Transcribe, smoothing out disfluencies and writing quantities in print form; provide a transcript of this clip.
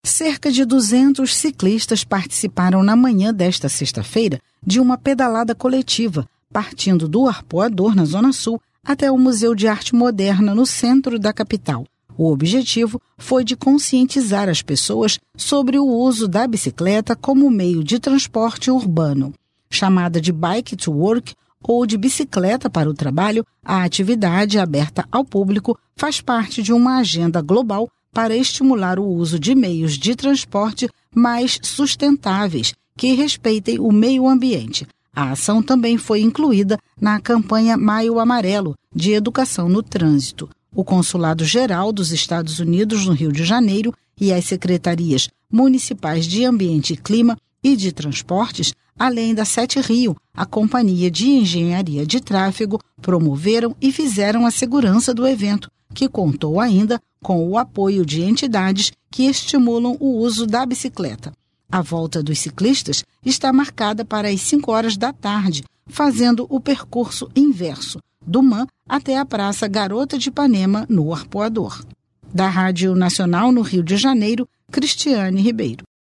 Cerca de 200 ciclistas participaram na manhã desta sexta-feira de uma pedalada coletiva, partindo do Arpoador, na Zona Sul, até o Museu de Arte Moderna, no centro da capital. O objetivo foi de conscientizar as pessoas sobre o uso da bicicleta como meio de transporte urbano. Chamada de Bike to Work ou de bicicleta para o trabalho, a atividade aberta ao público faz parte de uma agenda global para estimular o uso de meios de transporte mais sustentáveis, que respeitem o meio ambiente. A ação também foi incluída na campanha Maio Amarelo, de Educação no Trânsito. O Consulado-Geral dos Estados Unidos no Rio de Janeiro e as secretarias municipais de Ambiente e Clima e de Transportes, além da Sete Rio, a Companhia de Engenharia de Tráfego, promoveram e fizeram a segurança do evento, que contou ainda com o apoio de entidades que estimulam o uso da bicicleta. A volta dos ciclistas está marcada para as 5 horas da tarde, fazendo o percurso inverso, do MAN até a Praça Garota de Ipanema, no Arpoador. Da Rádio Nacional no Rio de Janeiro, Cristiane Ribeiro.